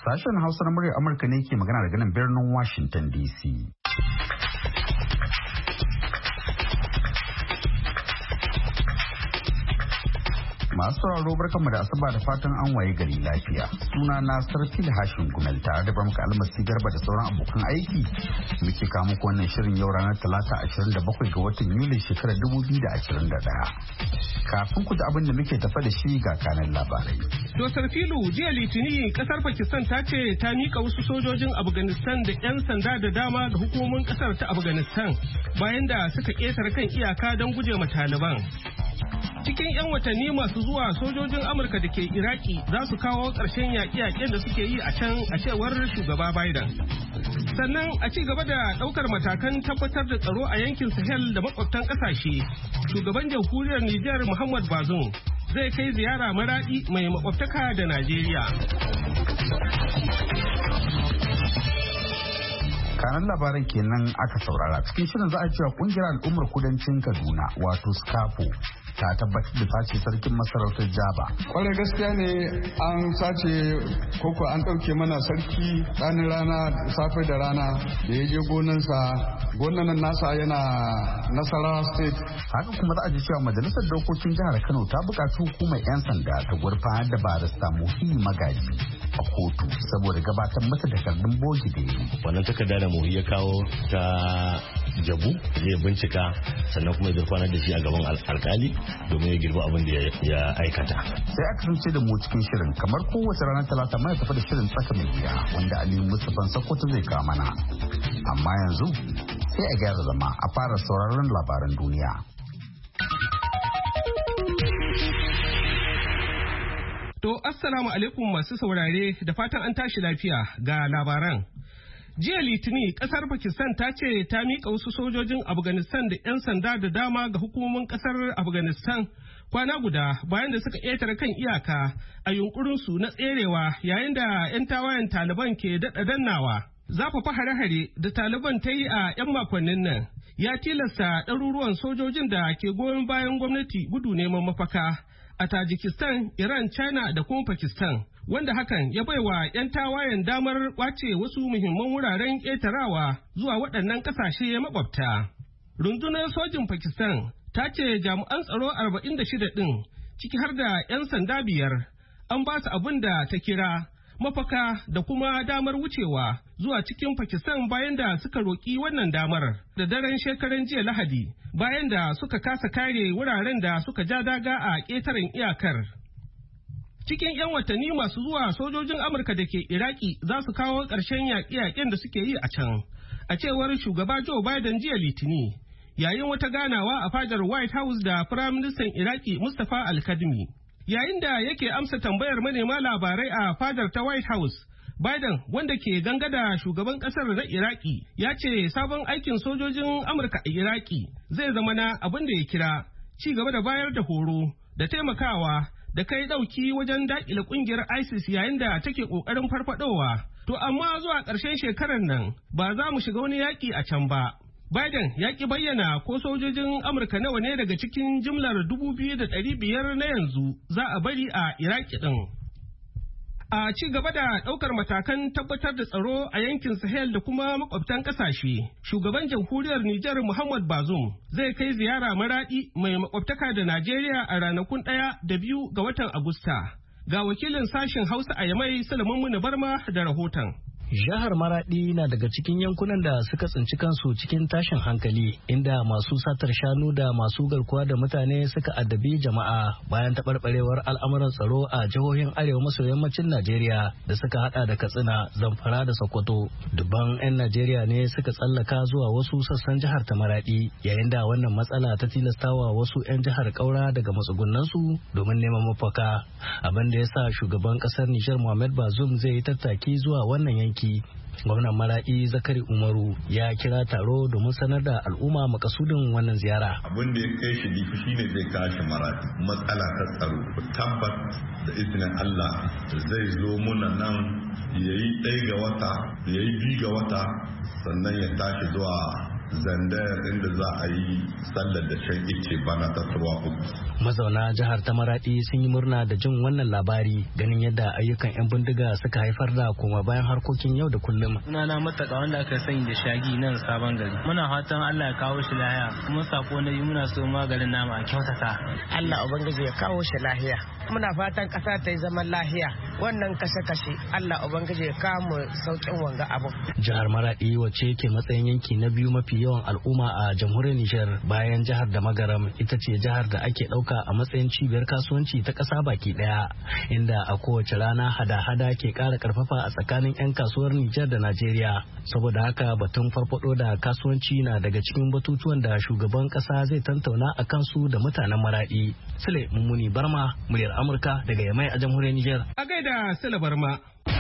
Sashen Hausa na muryar Amurka ne ke magana daga nan birnin Washington DC. Masu sauraro barkanmu da asuba da fatan an waye gari lafiya. Suna na Sarfil Hashin Gumel tare da Bamka Almasi Garba da sauran abokan aiki. Muke kawo muku wannan shirin yau ranar Talata 27 ga watan Yuli shekarar 2021. Kafin ku ji abin da muke tafa da shi ga kanan labarai. To Sarfilu, jiya Litinin kasar Pakistan ta ce ta mika wasu sojojin Afghanistan da 'yan sanda da dama ga hukumomin kasar ta Afghanistan bayan da suka ƙetare kan iyaka don guje ma Taliban. Cikin 'yan watanni masu zuwa sojojin Amurka da ke Iraki za su kawo ƙarshen yaƙe-yaƙen da suke yi a can a cewar shugaba Biden. Sannan a ci gaba da ɗaukar matakan tabbatar da tsaro a yankin Sahel da makwabtan ƙasashe. Shugaban jamhuriyar Nijar Muhammad Bazoum zai kai ziyara Maradi mai makwabtaka da Najeriya. Kanan labaran kenan aka saurara. Cikin shirin za a cewa kungiyar al'ummar kudancin Kaduna wato SCAPO ta tabbatar da sace sarkin masarautar Jaba. Kwarai gaskiya ne an sace koko an ɗauke mana sarki ɗanin rana safe da rana da ya je gonansa. Gonan nasa yana Nasarawa State. Haka kuma za a ji cewa majalisar dokokin jihar Kano ta buƙaci hukumar 'yan sanda ta gurfanar da barista Muhi Magaji a kotu saboda gabatar masa da takardun bogi da yi. Wannan takarda da Muhi ya kawo ta jabu zai bincika sannan kuma ya gurfanar da shi a gaban alkali domin ya girba abin da ya aikata. Sai aka kasance da mu cikin shirin kamar kowace ranar Talata mai tafi da shirin tsaka mai wuya wanda Aliyu Mustapha Sokoto zai kawo mana. Amma yanzu sai a gyara zama a fara sauraron labaran duniya. To assalamu alaikum masu saurare da fatan an tashi lafiya ga labaran. Jiya Litinin kasar Pakistan ta ce ta miƙa wasu sojojin Afghanistan da 'yan sanda da dama ga hukumomin kasar Afghanistan kwana guda bayan da suka ƙetare kan iyaka a yunkurinsu na tserewa yayin da 'yan tawayen Taliban ke daɗa dannawa. Zafafa hare-hare da Taliban ta yi a 'yan makonnin nan ya tilasta ɗaruruwan sojojin da ke goyon bayan gwamnati gudu neman mafaka a Tajikistan, Iran, China da kuma Pakistan, wanda hakan ya baiwa 'yan tawayen damar kwace wasu muhimman wuraren ƙetarawa zuwa waɗannan ƙasashe makwabta. Rundunar sojin Pakistan ta ce jami'an tsaro 46 ɗin, ciki har da 'yan sanda 5, an ba su abin da ta kira mafaka da kuma damar wucewa zuwa cikin Pakistan bayan da suka roƙi wannan damar da daren shekaran jiya Lahadi bayan da suka kasa kare wuraren da suka ja daga a ƙetaren iyakar. Cikin 'yan watanni masu zuwa sojojin Amurka da ke Iraki za su kawo ƙarshen yaƙe-yaƙen da suke yi a can, a cewar shugaba Joe Biden jiya Litini, yayin wata ganawa a fadar White House da Firaministan Iraki Mustapha Al-Kadmi. Yayin da yake amsa tambayar manema labarai a fadar ta White House, Biden wanda ke gangada shugaban kasar na Iraki ya ce sabon aikin sojojin Amurka a Iraki zai zama na abin da ya kira ci gaba da bayar da horo da taimakawa da kai dauki wajen dakile kungiyar ISIS yayin da take kokarin farfadowa. To amma zuwa ƙarshen shekarar nan ba za mu shiga wani yaki a can ba. Biden ya ki bayyana ko sojojin Amurka nawa ne daga cikin jimlar 2,500 na yanzu za a bari a Iraki ɗin. A ci gaba da ɗaukar matakan tabbatar da tsaro a yankin Sahel da kuma makwabtan ƙasashe, shugaban jamhuriyar Nijar Muhammad Bazoum zai kai ziyara Maradi mai makwabtaka da Najeriya a ranakun 1 da 2 ga watan Agusta. Ga wakilin sashen Hausa a Yamai Sulaiman Muni Barma da rahoton. Jihar Maradi na daga cikin yankunan da suka tsinci kansu cikin tashin hankali inda masu satar shanu da masu garkuwa da mutane suka addabi jama'a bayan taɓarɓarewar al'amuran tsaro a jihohin arewa maso yammacin Najeriya da suka hada da Katsina, Zamfara da Sokoto. Dubban 'yan Najeriya ne suka tsallaka zuwa wasu sassan jihar ta Maradi yayin da wannan matsala ta tilastawa wasu 'yan jihar ƙaura daga matsugunansu domin neman mafaka. Abin da ya sa shugaban ƙasar Nijar Muhammad Bazoum zai yi tattaki zuwa wannan yanki. Gwamnan Maradi Zakari Umaru ya kira taro domin sanar da al'umma makasudin wannan ziyara. Abin da ya kai shi difi shine zai kashi Maradi matsala ta tsaro. Tabbat da izinin Allah zai zo muna nan yayi 1 ga wata, yayi 2 ga wata sannan ya tashi zuwa Zandayar inda za a yi sallar da shan ice bana ta turwa uku. Mazauna jihar ta Maradi sun yi murna da jin wannan labari ganin yadda ayyukan 'yan bindiga suka haifar da koma bayan harkokin yau da kullum. Sunana Mataka wanda aka sani da Shagi nan Sabon Gari. Muna fatan Allah ya kawo shi lahiya kuma sako na yi muna so maganin nama a kyautata. Allah ubangiji ya kawo shi lahiya. Muna fatan kasa ta yi zaman lahiya. Wannan kashe-kashe Allah ubangiji ya kawo mu saukin wanga abu. Jihar Maradi wacce ke matsayin yanki na biyu mafi yawan al'umma a jamhuriyar Nijar bayan jihar da Magaram ita ce jihar da ake ɗauka a matsayin cibiyar kasuwanci ta ƙasa baki ɗaya, inda a kowace rana hada-hada ke ƙara ƙarfafa a tsakanin 'yan kasuwar Nijar da Najeriya. Saboda haka batun farfado da kasuwanci na daga cikin batutuwan da shugaban ƙasa zai tantauna a kansu da mutanen Maradi. Sule Mummuni Barma, muryar Amurka daga Yamai a jamhuriyar Nijar. A gaida Sule Barma.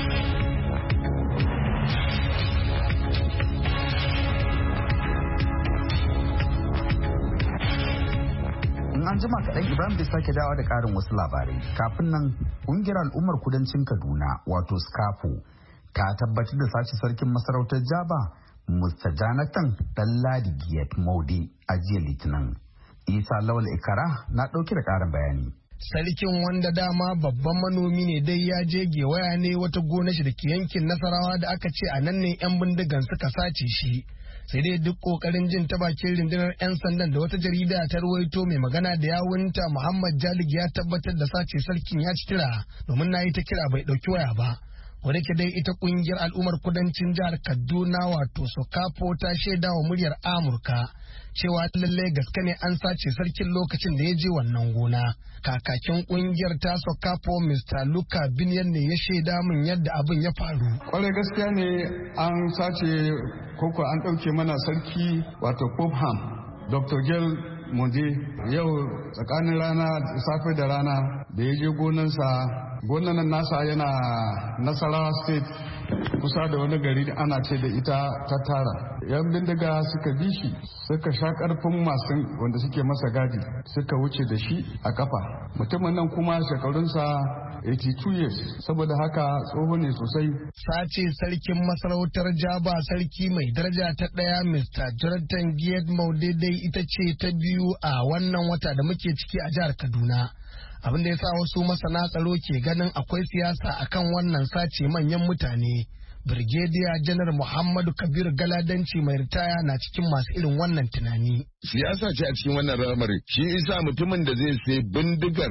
In an jima kaɗan Ibrahim bai sake dawa da ƙarin wasu labarai. Kafin nan, ƙungiyar al'ummar kudancin Kaduna wato SCAPO ta tabbatar da sace sarkin masarautar Jaba Mr. Jonathan Ɗanladi Giyat Maude a jiya Litinin. Isa Lawal Ikara na ɗauke da ƙarin bayani. Sarkin wanda dama babban manomi ne dai ya je gewaya ne wata gona shi da ke yankin Nasarawa da aka ce a nan ne 'yan bindigan suka sace shi. Sai dai duk kokarin jin ta bakin rundunar 'yan sandan da wata jarida ta ruwaito mai magana da yawunta Muhammad Jalig ya tabbatar da sace sarkin ya ci tira domin na yi ta kira bai ɗauki waya ba. Wadda ke dai ita kungiyar al'ummar kudancin jihar Kaduna wato Sokapo ta shaida wa muryar Amurka cewa lallai gaske ne an sace sarkin lokacin da ya je wannan gona. Kakakin kungiyar ta Sokapo Mr. Luka Binyan ne ya shaida min yadda abin ya faru. Kwarai gaskiya ne an sace koko an ɗauke mana sarki wato Popham Dr. Gel Monde yau tsakanin rana safe da rana da ya je gonansa. Gonan nasa yana Nasarawa State kusa da wani gari ana ce da ita Tattara. Yan bindiga suka bi shi suka sha karfin masu wanda suke masa gadi suka wuce da shi a kafa. Mutumin nan kuma shekarunsa 82 years saboda haka tsoho ne sosai. Sace sarkin masarautar Jaba sarki mai daraja ta ɗaya Mr. Jonathan Giyat Maude dai ita ce ta biyu a wannan wata da muke ciki a jihar Kaduna. Abin da ya sa wasu masana tsaro ke ganin akwai siyasa akan wannan sace manyan mutane. Brigadier Janar Muhammadu Kabir Galadanci mai ritaya na cikin masu irin wannan tunani. Siyasa ce a cikin wannan ramari. Shi isa mutumin da zai sai bindigar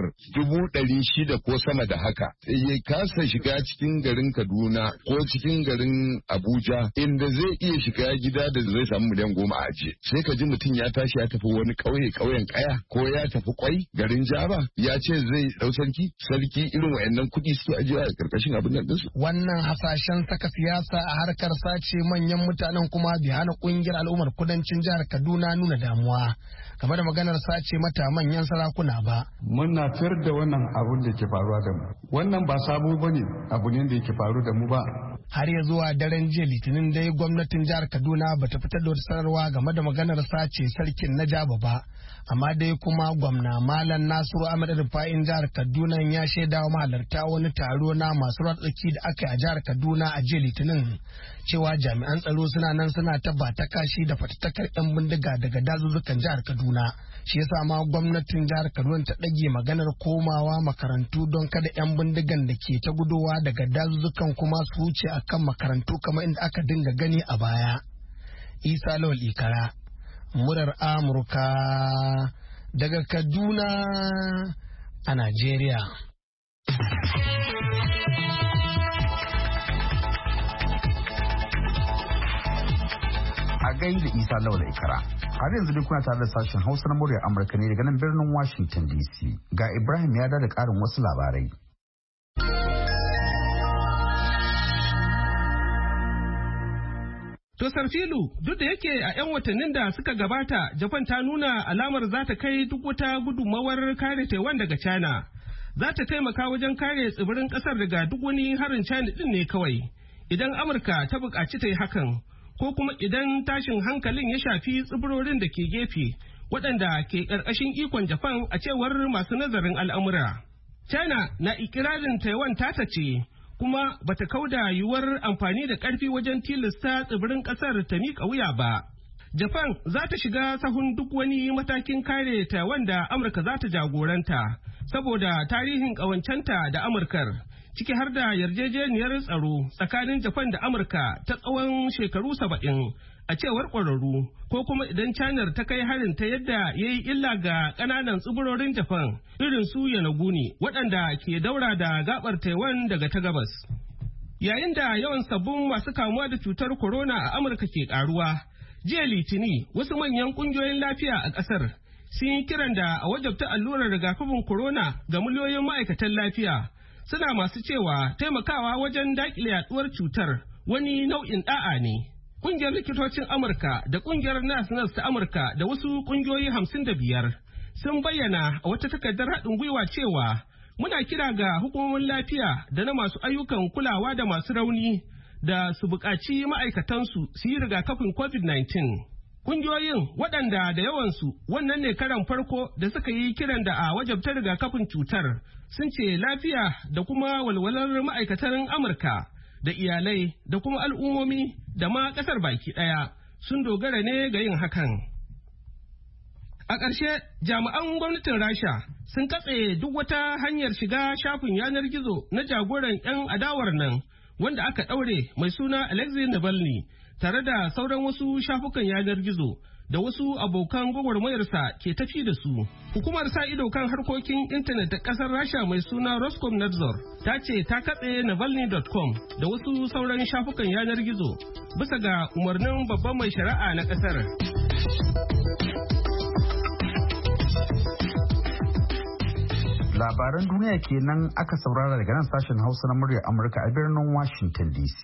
600 ko sama da haka ya kasa shiga cikin garin Kaduna ko cikin garin Abuja inda zai iya shiga gida da zai samu miliyan 10 a ajiye. Sai ka ji mutum ya tashi ya tafi wani ƙauyen Kaya ko ya tafi Kwai garin Jaba ya ce zai dau sarki irin wayannan kuɗi su ajiye a karkashin abin nan dinsu. Wannan hasashen saka siyasa a harkar sace manyan mutanen kuma bai hana kungiyar al'ummar kudancin jihar Kaduna nuna damuwa game da maganar sace mata manyan sarakuna ba. Muna fiyar da wannan abun da ke faruwa da mu. Wannan ba sabo bane abu ne da yake faru da mu ba. Har ya zuwa daren jiya Litinin dai gwamnatin jihar Kaduna bata fitar da wata sanarwa game da maganar sace sarkin na Jaba ba. Amma dai kuma gwamna Malam Nasiru Ahmed Rufa'in jihar Kaduna ya shaida wa mahalarta wani taro na masu ratsaki da aka yi a jihar Kaduna a jiya Litinin cewa jami'an tsaro suna nan suna tabbata kashi da fatattakar 'yan bindiga daga dazuzzukan jihar Kaduna. Shi yasa ma gwamnatin jihar Kaduna ta ɗage maganar komawa makarantu don kada 'yan bindigan da ke ta gudowa daga dazuzzukan kuma su wuce akan makarantu kamar inda aka dinga gani a baya. Isa Lawal Ikara, murar Amurka daga Kaduna a Najeriya. A gaida Isa Lawal Ikara. Har yanzu duk kuna tare da sashen Hausa na muryar Amurka ne daga nan birnin Washington DC. Ga Ibrahim ya da ƙarin wasu labarai. To Sarfilu, duk da yake a 'yan watannin da suka gabata, Japan ta nuna alamar za ta kai duk wata gudunmawar kare Taiwan daga China. Za ta taimaka wajen kare tsibirin ƙasar daga duk wani harin China ɗin ne kawai. Idan Amurka ta buƙaci ta yi hakan, ko kuma idan tashin hankalin ya shafi tsibirorin da ke gefe, waɗanda ke ƙarƙashin ikon Japan a cewar masu nazarin al'amura. China na ikirarin Taiwan tata ce, kuma bata kauda yiwuwar amfani da ƙarfi wajen tilasta tsibirin ƙasar ta miƙa wuya ba. Japan za ta shiga sahun duk wani matakin kare Taiwan da Amurka za ta jagoranta saboda tarihin ƙawancenta da Amurkar, ciki har da yarjejeniyar tsaro tsakanin Japan da Amurka ta tsawon shekaru 70 a cewar ƙwararru, ko kuma idan China ta kai harin ta yadda ya yi illa ga ƙananan tsibirorin Japan irin su Yonaguni waɗanda ke daura da gaɓar Taiwan daga ta gabas. Yayin da yawan sabbin masu kamuwa da cutar corona a Amurka ke ƙaruwa, jiya Litini wasu manyan ƙungiyoyin lafiya a ƙasar sun yi kiran da a wajabta allurar rigakafin corona ga miliyoyin ma'aikatan lafiya, suna masu cewa taimakawa wajen daƙile yaɗuwar cutar wani nau'in ɗa'a ne. Ƙungiyar likitocin Amurka da ƙungiyar NAS ta Amurka da wasu ƙungiyoyi 55 sun bayyana a wata takardar haɗin gwiwa cewa muna kira ga hukumomin lafiya da na masu ayyukan kulawa da masu rauni da su buƙaci ma'aikatansu su yi rigakafin COVID-19. Ƙungiyoyin waɗanda da yawansu wannan ne karan farko da suka yi kiran da a wajabta rigakafin cutar sun ce lafiya da kuma walwalar ma'aikatan Amurka da iyalai da kuma al'ummomi da ma ƙasar baki ɗaya sun dogara ne ga yin hakan. A ƙarshe, jami'an gwamnatin Rasha sun katse duk wata hanyar shiga shafin yanar gizo na jagoran 'yan adawar nan wanda aka ɗaure mai suna Alexei Navalny tare da sauran wasu shafukan yanar gizo da wasu abokan gwagwarmayarsa ke tafi da su. Hukumar sa ido kan harkokin intanet ta ƙasar Rasha mai suna Roskomnadzor ta ce ta katse Navalny.com da wasu sauran shafukan yanar gizo bisa ga umarnin babban mai shari'a na ƙasar. Labaran duniya kenan aka saurara daga nan sashen Hausa na muryar Amurka a birnin Washington DC.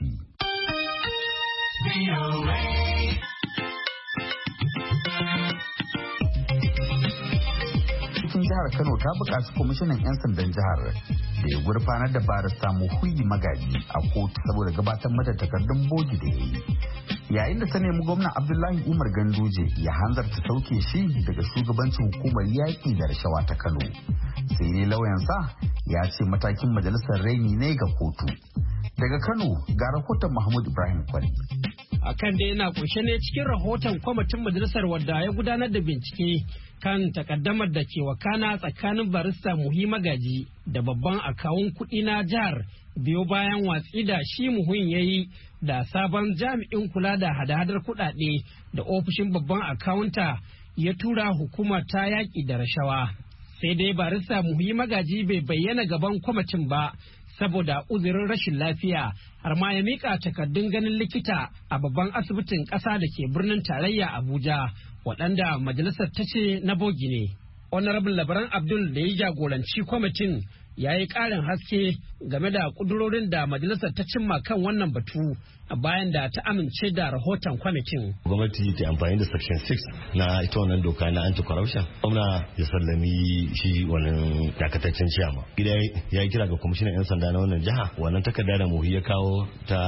Cikin jihar Kano ta buƙaci kwamishinan 'yan sandan jihar da ya gurfanar da barista Muhuyi Magaji a kotu saboda gabatar mata takardun bogi da ya yi. Yayin da ta nemi gwamnan Abdullahi Umar Ganduje ya hanzarta sauke shi daga shugabancin hukumar yaƙi da rashawa ta Kano. Sai dai lauyansa ya ce matakin majalisar raini ne ga kotu. Daga Kano ga rahoton Mahmud Ibrahim Kwari. Akan da yana kunshe ne cikin rahoton kwamitin majalisar wadda ya gudanar da bincike kan takaddamar da ke wakana tsakanin barista Muhi Magaji da babban akawun kuɗi na jihar biyo bayan watsi da shi Muhin ya yi da sabon jami'in kula da hada-hadar kuɗaɗe da ofishin babban akawunta ya tura hukumar ta yaƙi da rashawa. Sai dai barista Muhi Magaji bai bayyana gaban kwamitin ba saboda uzurin rashin lafiya har ma ya mika takardun ganin likita a babban asibitin ƙasa da ke birnin tarayya Abuja waɗanda majalisar ta ce na bogi ne. Honorable Labaran Abdul da ya jagoranci kwamitin ya yi ƙarin haske game da ƙudurorin da majalisar ta cimma kan wannan batu bayan da ta amince da rahoton kwamitin. Gwamnati ta amfani da section 6 na ita wannan doka na anti-corruption. Gwamna ya sallami shi wannan dakataccen ciyama. Gida ya yi kira ga kwamishinan 'yan sanda na wannan jiha wannan takarda da Muhi ya kawo ta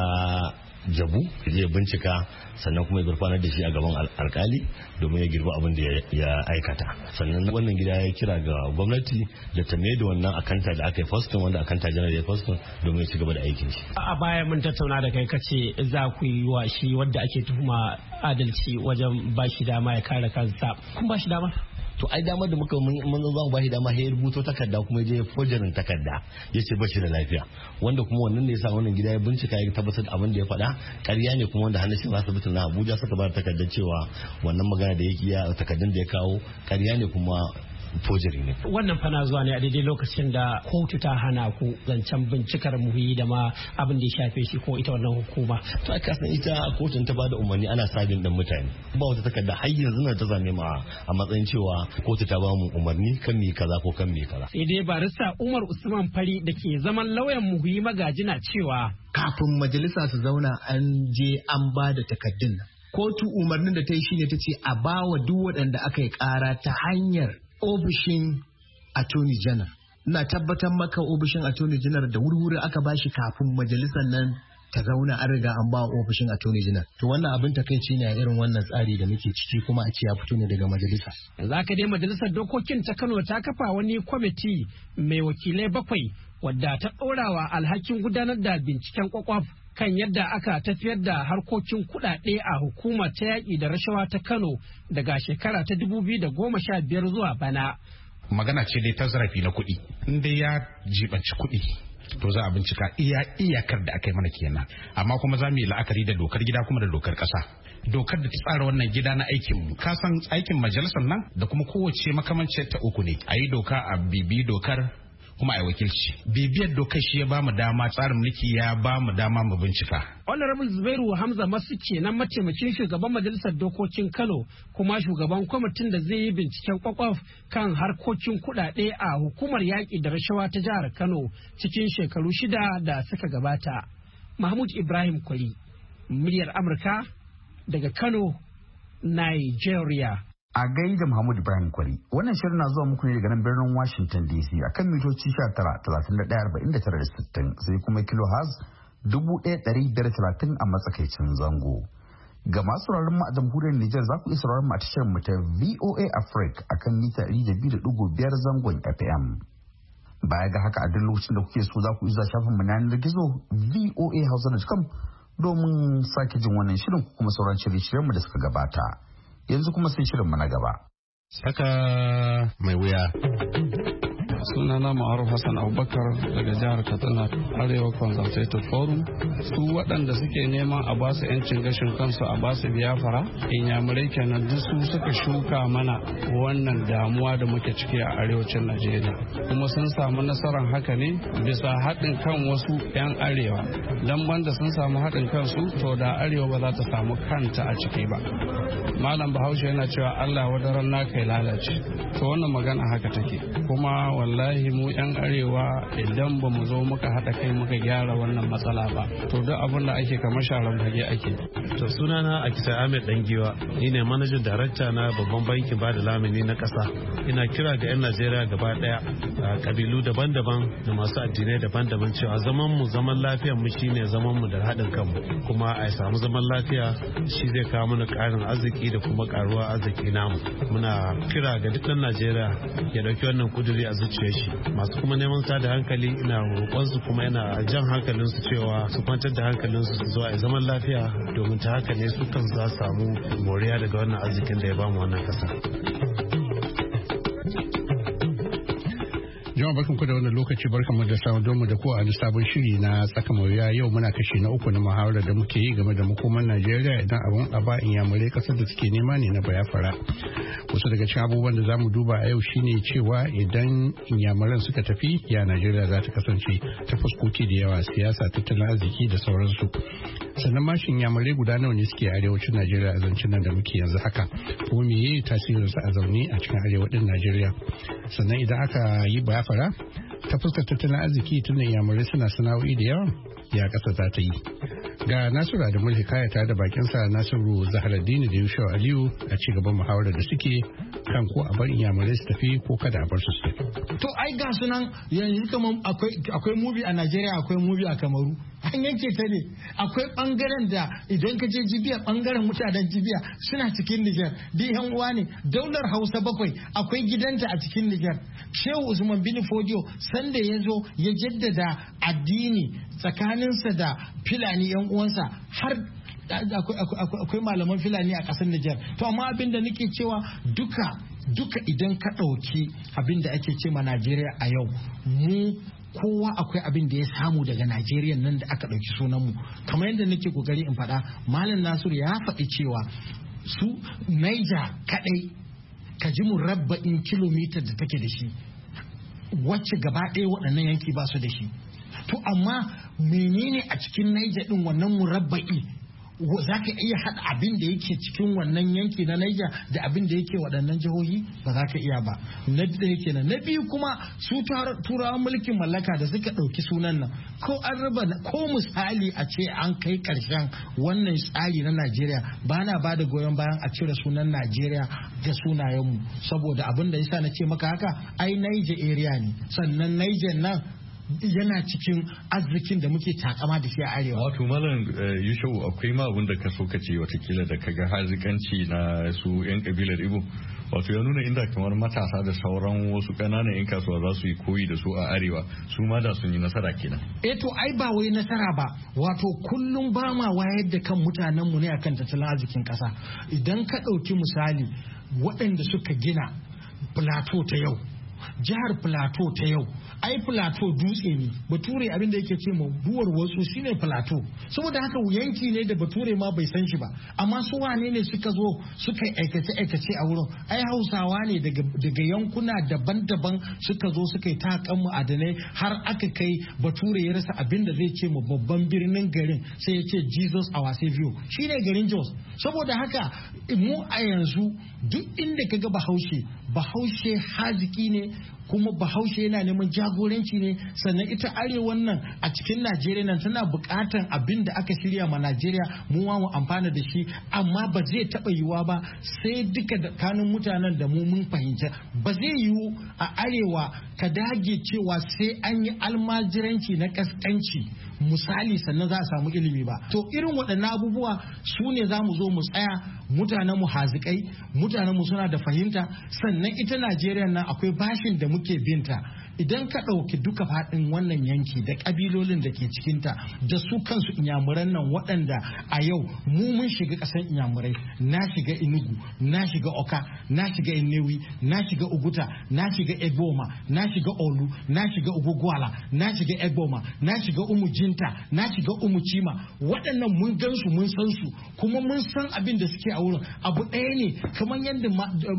jabu ya bincika sannan kuma ya gurfanar da shi a gaban alkali domin ya girba abin da ya aikata. Sannan wannan gida ya kira ga gwamnati da ta mai da wannan akanta da aka yi fostin wanda akanta janar ya fostin domin ya ci gaba da aikin shi. A baya mun tattauna da kai kace za ku yi wa shi wadda ake tuhuma adalci wajen ba shi dama ya kare kansa. Kun ba shi dama? To ai damar da muka mun zo ba shi dama ya rubuto takarda kuma je forgerin takarda ya ce bashi da lafiya wanda kuma wannan ne yasa wannan gida ya bincika ya tabbatar da abin da ya faɗa ƙarya ne kuma wanda hannun asibitin na Abuja suka ba takardar cewa wannan magana da ya takardun da ya kawo ƙarya ne kuma forgery ne. Wannan fana zuwa ne a daidai lokacin da kotu ta hana ku zancen bincikar Muhi da ma abin da ya shafe shi ko ita wannan hukuma. To a kasan ita kotun ta bada umarni ana sabin dan mutane. Ba wata takarda har yanzu na ta zame mu a matsayin cewa kotu ta ba mu umarni kan mi kaza ko kan mi kaza. Sai dai barista Umar Usman Fari da ke zaman lauyan Muhi Magaji na cewa kafin majalisa su zauna an je an ba da takardun nan. Kotu umarnin da ta yi shine ta ce a bawa duk waɗanda aka yi ƙara ta hanyar ofishin attorney general. Ina tabbatar maka ofishin attorney general da wuri aka bashi kafin majalisar nan ta zauna an riga an ba ofishin attorney general. To wannan abin takaici ne a irin wannan tsari da muke ciki kuma a ce ya fito ne daga majalisa. Za ka dai majalisar dokokin ta Kano ta kafa wani kwamiti mai wakilai 7 wadda ta ɗorawa alhakin gudanar da binciken kwakwaf kan yadda aka tafiyar da harkokin kuɗaɗe a hukumar ta yaƙi da rashawa ta Kano daga shekara ta 2015 zuwa bana. Magana ce dai ta zarafi na kuɗi, inda ya jibanci kuɗi to za a bincika iyakar da aka yi mana kenan, amma kuma za mu yi la'akari da dokar gida kuma da dokar ƙasa. Dokar da ta tsara wannan gida na aikin ka san aikin majalisar nan da kuma kowace makamancin ta uku ne, a yi doka a bibi dokar kuma a wakilci. Bibiyar dokar shi ya ba mu dama, tsarin mulki ya ba mu dama mu bincika. Honorable Zubairu Hamza Masu kenan mataimakin shugaban majalisar dokokin Kano kuma shugaban kwamitin da zai yi binciken kwakwaf kan harkokin kuɗaɗe a hukumar yaƙi da rashawa ta jihar Kano cikin shekaru 6 da suka gabata. Mahmud Ibrahim Kwari, muryar Amurka daga Kano, Nigeria. A gaida Muhammad Ibrahim Kwari, wannan shirin na zuwa muku ne daga nan birnin Washington DC akan mitoci 19,31,49,60 sai kuma kilohertz 1,530 a matsakaicin zango. Ga masu sauraron mu a jamhuriyar Nijar za ku iya sauraron mu a tashar mu ta VOA Africa akan mita 200.5 zangon FM. Baya ga haka a duk lokacin da kuke so za ku iya shafin mu na yanar gizo voahausa.com domin sake jin wannan shirin kuma sauran shirye-shiryen mu da suka gabata. Yanzu kuma sai shirin na gaba. Saka mai wuya. Sunana Ma'aruf Hassan Abubakar daga jihar Katsina, Arewa Consultative Forum. Su waɗanda suke neman a basu 'yancin gashin kansu a basu biyafara, inyamurai kenan duk su suka shuka mana wannan damuwa da muke ciki a arewacin Najeriya. Kuma sun samu nasarar haka ne bisa haɗin kan wasu 'yan arewa. Dan banda sun samu haɗin kansu to da arewa ba za ta samu kanta a ciki ba. Malam Bahaushe yana cewa Allah wadaran naka ya lalace. To wannan magana haka take. Kuma wallahi mu 'yan arewa idan ba mu zo muka haɗa kai muka gyara wannan matsala ba to duk abin da ake kamar sharan fage ake. To sunana Akisa Ahmed Dangiwa, ni ne manajan darakta na babban bankin bada lamuni na ƙasa. Ina kira ga 'yan Najeriya gaba ɗaya a kabilu daban-daban da masu addinai daban-daban cewa zaman lafiyar mu shine zaman mu da haɗin kanmu, kuma a samu zaman lafiya shi zai kawo mana ƙarin arziki da kuma ƙaruwa arziki namu. Muna kira ga duk ɗan Najeriya ya ɗauki wannan kuduri a zuciyar shi. Masu kuma neman tada hankali ina roƙonsu kuma ina jan hankalinsu cewa su kwantar da hankalinsu su zo a zaman lafiya, domin ta haka ne su kan za su samu moriya daga wannan arzikin da ya bamu wannan ƙasa. Jama'a barkanku da wannan lokaci, barkanmu da samun mu da ko a sabon shiri na tsaka mawuya. Yau muna kashi na 3 na muhawarar da muke yi game da makoman Najeriya idan abun a ba inyamurai kasar da suke nema ne na bayafara. Wasu daga cikin abubuwan da zamu duba a yau shine cewa idan inyamuran suka tafi ya Najeriya za ta kasance ta fuskoki da yawa, siyasa, tattalin arziki da sauransu. Sannan mashin inyamurai guda nawa ne suke arewacin Najeriya a zancen nan da muke yanzu haka, ko meye tasirinsu a zaune a cikin arewacin Najeriya. Sannan idan aka yi bayafara ta fuskar tattalin arziki tun inyamurai suna sana'o'i da yawa, ya kasa za ta yi. Ga Nasiru Adamu Hikaya tare da bakinsa Nasiru Zaharaddini da Yusuf Aliyu a ci gaban muhawarar da suke kan ko a bar inyamurai su tafi ko kada a bar su tafi. To ai ga sunan yanzu kamar akwai mubi a Najeriya, akwai mubi a Kamaru. An yanke ta ne. Akwai bangaren da idan ka je Jibiya, bangaren mutanen Jibiya suna cikin Niger. Duk yan uwa ne. Daular Hausa 7 akwai gidanta a cikin Niger. Shehu Usman bin Fodio sanda ya zo ya jaddada addini tsakaninsa da Fulani yan uwansa, har akwai malaman Fulani a ƙasar Niger. To amma abin da nake cewa duka idan ka ɗauki abin da ake ce ma Najeriya a yau, mu kowa akwai abin da ya samu daga Najeriya nan da aka ɗauki sunanmu. Kamar yadda nake kokari in faɗa, Malam Nasiru ya faɗi cewa su Niger kaɗai ka ji murabba'in kilomita da take da shi, wacce gaba ɗaya waɗannan yanki ba su da shi. To amma menene a cikin Niger ɗin wannan murabba'i? Za ka iya haɗa abin da yake cikin wannan yanki na Niger da abin da yake waɗannan jihohi? Ba za ka iya ba. Na ɗaya kenan. Na biyu kuma su turawan mulkin mallaka da suka ɗauki sunan nan, ko an raba ko misali a ce an kai ƙarshen wannan tsari na Najeriya, ba na ba da goyon bayan a cire sunan Najeriya da sunayenmu, saboda abin da yasa na ce maka haka, ai Niger area ne, sannan Niger nan yana cikin arzikin da muke takama da shi a arewa. Wato Malam Yushau, akwai ma abin da ka so ka ce watakila da kaga harzikanci na su 'yan kabilar Igbo, wato ya nuna inda kamar matasa da sauran wasu ƙananan 'yan kasuwa za su yi koyi da su a arewa su ma da sun yi nasara kenan. To ai ba wai nasara ba, wato kullum ba ma wayar da kan mutanenmu ne akan tattalin arzikin ƙasa. Idan ka ɗauki misali waɗanda suka gina plateau ta yau, jihar plateau ta yau, ai plateau dutse ne, bature abin da yake ce ma duwar wasu shine plateau, saboda haka yanki ne da bature ma bai san shi ba, amma su wane ne suka zo suka aikace a wurin? Ai hausawa ne daga yankuna daban-daban suka zo suka yi takan ma'adanai har aka kai bature ya rasa abin da zai ce ma babban birnin garin, sai ya ce Jesus our Savior, shine garin Jos. Saboda haka mu a yanzu duk inda kaga bahaushe haziki ne, kuma bahaushe yana neman jagoranci ne, sannan ita arewan nan a cikin Najeriya nan tana bukatan abin da aka shirya ma Najeriya mu mu amfana da shi, amma ba zai taba yiwuwa ba sai duka da kanun mutanen da mu mun fahimta. Ba zai yiwu a arewa ka dage cewa sai an yi almajiranci na kaskanci misali sannan za a samu ilimi ba. To irin waɗannan abubuwa su ne za mu zo mu tsaya, mutanen mu hazikai, mutanen mu suna da fahimta, sannan ita Najeriya nan akwai bashin da muke binta. Idan ka ɗauki duka faɗin wannan yanki da ƙabilolin da ke cikinta da su kansu inyamuran nan waɗanda a yau mu mun shiga ƙasar inyamurai, na shiga Enugu, na shiga Oka, na shiga Inewi, na shiga Uguta, na shiga Egboma, na shiga Olu, na shiga Ugugwala, na shiga Egboma, na shiga Umujinta, na shiga Umuchima. Waɗannan mun gan su, mun san su, kuma mun san abin da suke a wurin. Abu ɗaya ne kamar yadda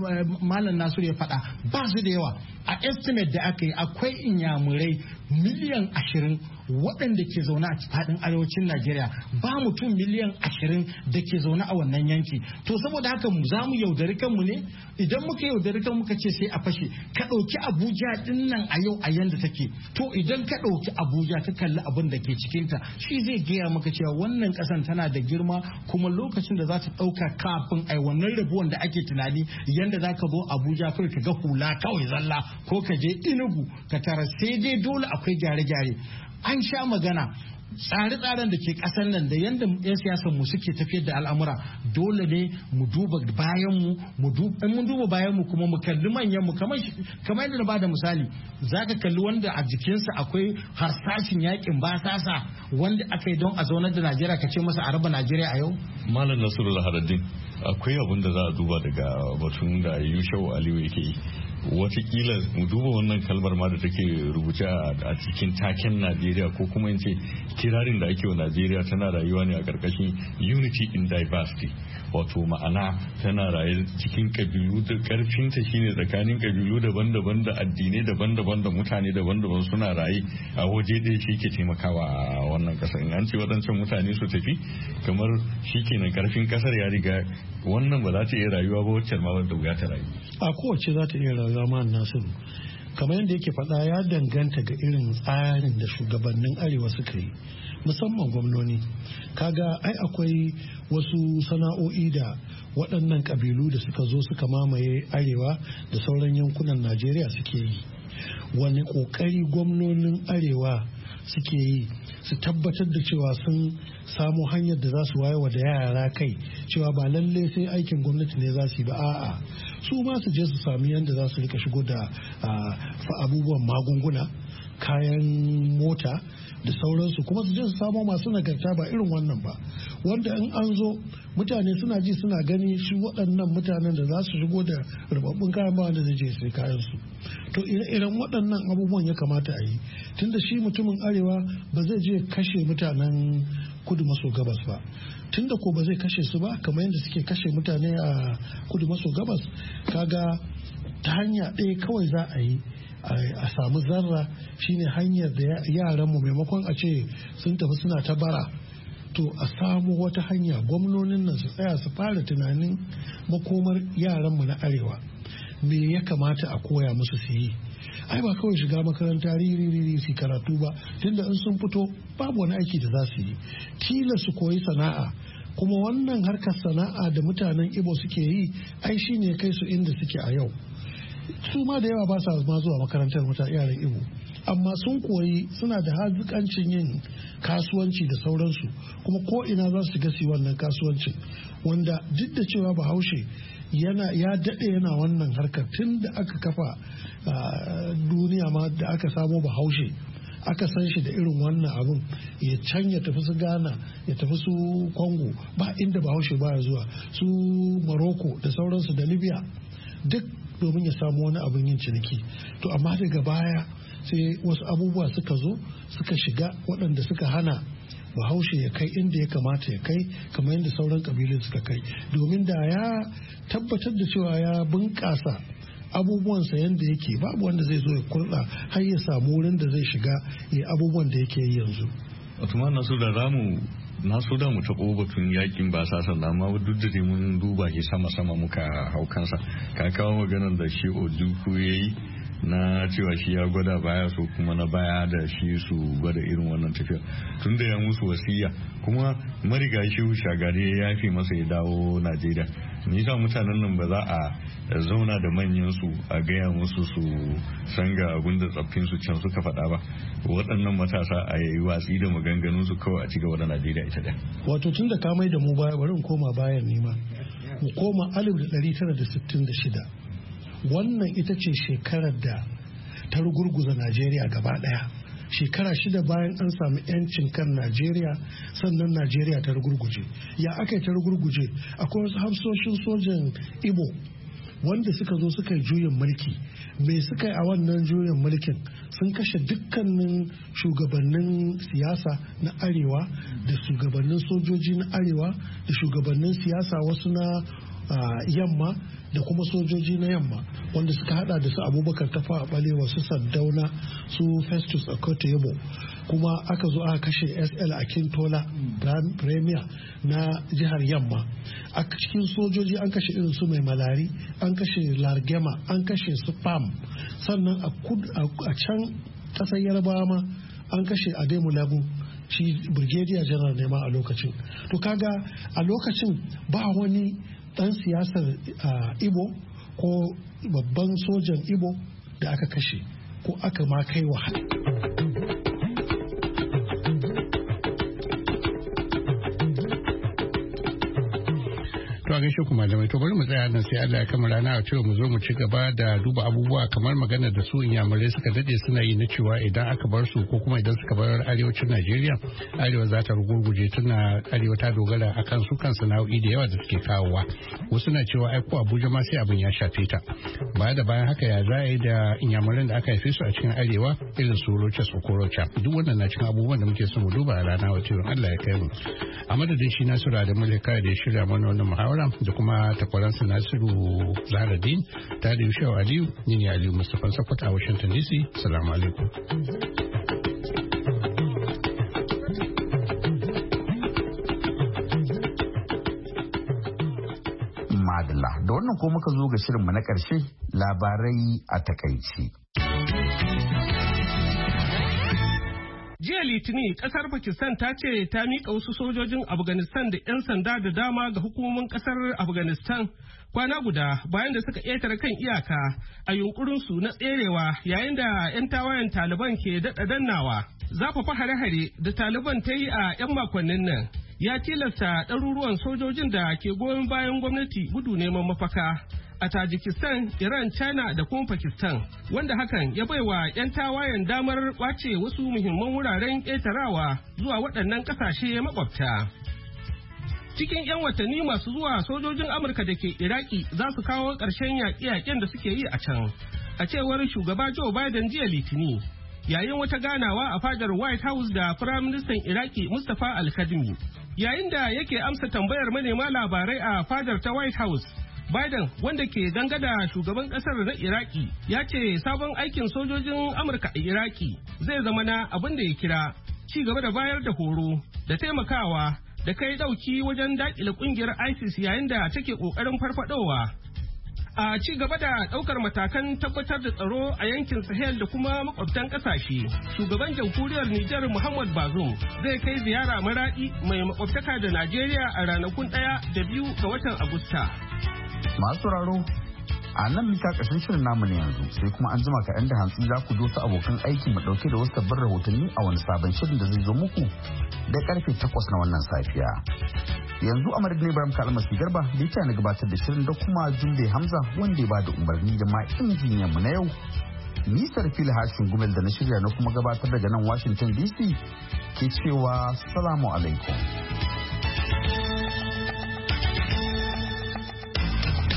Malam Nasiru ya faɗa, ba su da yawa. A estimate da aka yi akwai inyamurai miliyan 20 waɗanda ke zaune a faɗin arewacin Najeriya, ba mutum miliyan 20 da ke zaune a wannan yanki. To saboda haka za mu yaudari kanmu ne? Idan muka yaudari kanmu muka ce sai a fashe, ka ɗauki Abuja ɗin nan a yau a yanda take. To idan ka ɗauki Abuja ka kalli abin da ke cikinta, shi zai gaya maka cewa wannan ƙasan tana da girma, kuma lokacin da za ta ɗauka kafin ai wannan rabuwan da ake tunani, yanda za ka zo Abuja kawai ka ga hula kawai zalla, ko ka je Enugu ka tara, sai dai dole akwai gyare-gyare. An sha magana tsare-tsaren da ke kasar nan da yadda 'yan siyasar mu suke tafiyar da al'amura, dole ne mu duba bayan mu, mun duba bayan mu kuma mu kalli manyan mu, kamar yadda na bada misali, zaka kalli wanda a jikinsa akwai harsashin yakin basasa wanda aka yi don a zaunar da Najeriya, ka ce masa a raba Najeriya a yau. Malam Nasiru Laharaddin, akwai abin da za a duba daga batun da Yushau Aliyu yake yi. Watakila mu duba wannan kalmar ma da take rubuce a cikin taken Najeriya, ko kuma in ce kirarin da ake wa Najeriya tana rayuwa ne a karkashin unity in diversity, wato ma'ana tana raye cikin kabilu da karfinta shine tsakanin kabilu daban-daban da addinai daban-daban da mutane daban-daban suna raye a waje ɗaya, shi ke taimakawa a wannan kasar. In an ce waɗancan mutane su tafi, kamar shi kenan karfin kasar ya riga, wannan ba za ta iya rayuwa ba, wacce ma wanda wuya ta rayu. A kowace za ta iya rayuwa ma Nasiru, kamar yadda yake faɗa ya danganta ga irin tsarin da shugabannin arewa suka yi, musamman gwamnoni. Kaga ai akwai wasu sana'o'i da waɗannan ƙabilu da suka zo suka mamaye arewa da sauran yankunan Najeriya suke yi. Wani ƙoƙari gwamnonin arewa suke yi su tabbatar da cewa sun samu hanyar da za su wayewa da yara kai cewa ba lalle sai aikin gwamnati ne za su yi ba, a'a su ma su je su sami yadda za su rika shigo da abubuwan magunguna, kayan mota da sauransu, kuma su je su samo masu nagarta ba irin wannan ba, wanda in an zo mutane suna ji suna gani shi waɗannan mutanen da za su shigo da rubabbun kayan ba wanda zai je sai kayan su. To irin waɗannan abubuwan ya kamata a yi, tunda shi mutumin arewa ba zai je kashe mutanen kudu maso gabas ba, tunda ko ba zai kashe su ba kamar yadda suke kashe mutane a kudu maso gabas, kaga ta hanya ɗaya kawai za a yi a samu zarra, shine hanyar da yaranmu maimakon a ce sun tafi suna ta bara, to a samu wata hanya. Gwamnonin nan su tsaya su fara tunanin makomar yaranmu na arewa, me ya kamata a koya musu su yi. Ai ba kawai shiga makaranta riri su karatu ba, tunda in sun fito babu wani aiki da za su yi, tilas su koyi sana'a. Kuma wannan harkar sana'a da mutanen Igbo suke yi ai shi ne kai su inda suke a yau. Su ma da yawa ba sa ma zuwa makarantar yaran Igbo, amma sun koyi suna da hazikancin yin kasuwanci da sauransu kuma ko ina za su shiga su wannan kasuwancin, wanda duk da cewa bahaushe ya daɗe yana wannan harkar tun da aka kafa duniya ma da aka samo bahaushe aka san shi da irin wannan abun, ya can ya tafi su Ghana ya tafi su Congo, ba inda bahaushe baya zuwa, su Morocco da sauransu da Libya, duk domin ya samu wani abin yin ciniki. To amma daga baya sai wasu abubuwa suka zo suka shiga waɗanda suka hana bahaushe ya kai inda ya kamata ya kai kamar yadda sauran kabilun suka kai, domin da ya tabbatar da cewa ya bunƙasa abubuwansa yadda yake, babu wanda zai zo ya kurɗa har ya samu wurin da zai shiga ya abubuwan da yake yi yanzu. Otumar nasu da zamu na so da mu taɓo batun yakin ba sa sannan amma duk da mun duba shi sama muka hau kansa, ka kawo maganar da shi Ojukwu yayi na cewa shi ya gwada baya so kuma na baya da shi su gwada irin wannan tafiya tun da ya musu wasiya kuma mariga Shehu Shagari ya yafe masa ya dawo Najeriya. Nisa mutanen nan ba za a zauna da manyan su a gaya musu su san ga abin da tsaffin su can suka faɗa ba, waɗannan matasa a yi watsi da maganganun su kawai a ci gaba da Najeriya ita da. Wato tun da ka mai da mu baya, bari in koma bayan nima mu koma 1966. Wannan ita ce shekarar da ta rugurguza Najeriya gaba daya. Shekara 6 bayan an samu 'yancin kan Najeriya, sannan Najeriya ta rugurguje. Ya aka yi ta rugurguje? Akwai wasu hafsoshin sojan Igbo wanda suka zo suka yi juyin mulki. Me suka yi a wannan juyin mulkin? Sun kashe dukkanin shugabannin siyasa na arewa da shugabannin sojoji na arewa da shugabannin siyasa wasu na yamma da kuma sojoji na yamma wanda suka hada da su Abubakar Tafawa Balewa, su Sardauna, su Festus Okoto Yabo, kuma aka zo aka kashe SL Akintola Premier na jihar yamma. A cikin sojoji an kashe irin su Mai Malari, an kashe Largema, an kashe su Pam, sannan a can kasar Yarbawa ma an kashe Ademulagu, shi Brigadier General ne ma a lokacin. To kaga a lokacin ba wani dan siyasar Igbo ko babban sojan Igbo da aka kashe ko aka ma kai wa To a gaishe ku malamai, to bari mu tsaya nan sai Allah ya kama rana a cewa mu zo mu ci gaba da duba abubuwa kamar magana da su inyamurai suka dade suna yi na cewa idan aka bar su ko kuma idan suka bar arewacin Najeriya, arewa za ta rugurguje tuna arewa ta dogara akan su kan sana'o'i da yawa da suke kawowa. Wasu na cewa ai ko Abuja ma sai abin ya shafe ta. Baya da bayan haka ya za a yi da inyamuran da aka haife su a cikin arewa irin su Rochas Okorocha. Duk wannan na cikin abubuwan da muke so mu duba a rana wa cewa Allah ya kai mu. A madadin shi Nasiru da Mulika da ya shirya mana wannan muhawara da kuma takwaransa Nasiru Zahraddin ta da Yusuf Aliyu, ni ne Aliyu Mustapha Sokoto a Washington DC. Assalamu alaikum. Madalla, da wannan ko muka zo ga shirinmu na ƙarshe, labarai a takaice. Jiya Litinin kasar Pakistan ta ce ta miƙa wasu sojojin Afghanistan da 'yan sanda da dama ga hukumomin kasar Afghanistan kwana guda bayan da suka ƙetare kan iyaka a yunkurinsu na tserewa yayin da 'yan tawayen Taliban ke daɗa dannawa. Zafafa hare-hare da Taliban ta yi a 'yan makonnin nan ya tilasta ɗaruruwan sojojin da ke goyon bayan gwamnati gudu neman mafaka a Tajikistan, Iran, China da kuma Pakistan, wanda hakan ya baiwa 'yan tawayen damar kwace wasu muhimman wuraren ƙetarawa zuwa waɗannan ƙasashe makwabta. Cikin 'yan watanni masu zuwa, sojojin Amurka da ke Iraki za su kawo ƙarshen yaƙe-yaƙen da suke yi a can, a cewar shugaba Joe Biden jiya Litini, yayin wata ganawa a fadar White House da Firaministan Iraki Mustapha Al-Kadhimi. Yayin da yake amsa tambayar manema labarai a fadar ta White House, Biden, wanda ke dangada shugaban kasar na Iraki, ya ce sabon aikin sojojin Amurka a Iraki zai zama na abin da ya kira ci gaba da bayar da horo da taimakawa da kai dauki wajen dakile kungiyar ISIS yayin da take kokarin farfadowa. A ci gaba da daukar matakan tabbatar da tsaro a yankin Sahel da kuma makwabtan kasashe, shugaban jamhuriyar Nijar Muhammad Bazoum zai kai ziyara Maradi mai makwabtaka da Najeriya a ranakun 1 da 2 ga watan Agusta. Masu sauraro, a nan mita ƙarshen shirin namu ne yanzu sai kuma an jima ka yan da hantsi za ku dosa abokan aiki mu ɗauke da wasu sabbin rahotanni a wani sabon shirin da zai zo muku da karfe 8 na wannan safiya. Yanzu a madadin Ibrahim Kalmasi Garba da ya na gabatar da shirin da kuma Jumbe Hamza wanda ya bada umarni da ma injiniyan mu na yau. Nisar Fili Hashin Gumel da na shirya na kuma gabatar daga nan Washington DC ke cewa salamu alaikum.